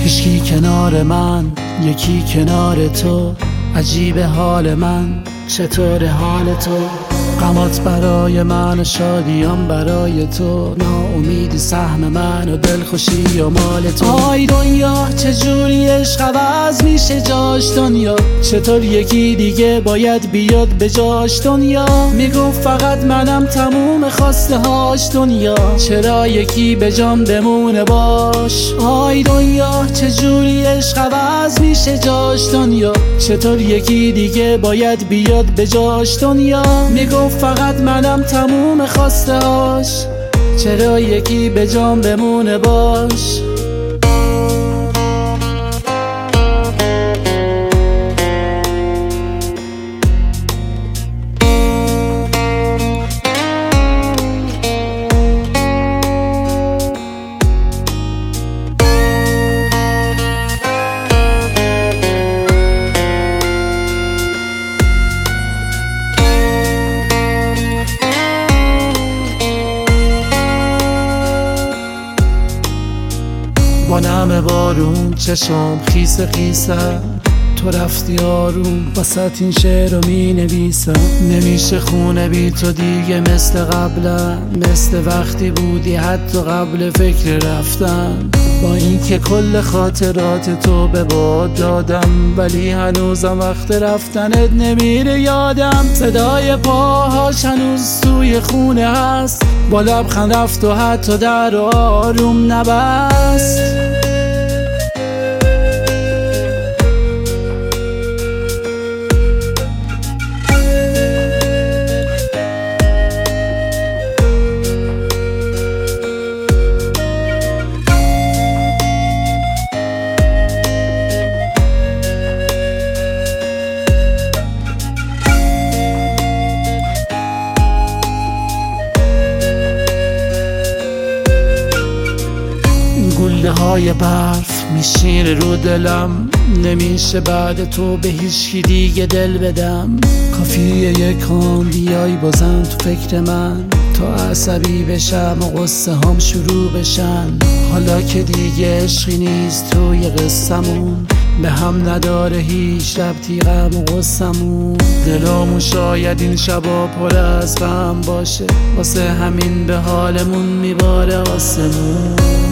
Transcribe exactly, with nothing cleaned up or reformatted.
هیچکی کنار من، یکی کنار تو. عجیب حال من، چطور حال تو؟ غمات برای من و شادیام برای تو. ناامیدی سهم من و دلخوشی و مال تو. آی دنیا چجوری عشق عوض میشه جاش دنیا؟ چطور یکی دیگه باید بیاد به جاش دنیا؟ میگفت فقط منم تموم خواسته هاش دنیا. چرا یکی به جان بمونه باش؟ آی دنیا چجوری عشق عوض میشه جاش دنیا؟ چطور یکی دیگه باید بیاد به جاش دنیا؟ میگفت فقط منم تموم خواسته هاش. چرا یکی به جان بمونه باش؟ با نم بارون چشم خیس خیسه، تو رفتی آروم واسه این شعر رو می نویسم. نمیشه خونه بی تو دیگه مثل قبلا، مثل وقتی بودی حتی قبل فکر رفتن. با اینکه کل خاطرات تو به باد دادم، ولی هنوزم وقت رفتنت نمیره یادم. صدای پاهاش هنوز توی خونه هست، با لبخند رفت و حتی در آروم نبست. گوله های برف میشینه رو دلم، نمیشه بعد تو به هیچکی دیگه دل بدم. کافیه یک آن بیای بازم تو فکر من، تا عصبی بشم و قصه هم شروع بشن. حالا که دیگه عشقی نیست توی قصمون، به هم نداره هیچ ربطی غم و قصمون. دلامون شاید این شبا پر از غم باشه، واسه همین به حالمون میباره آسمون.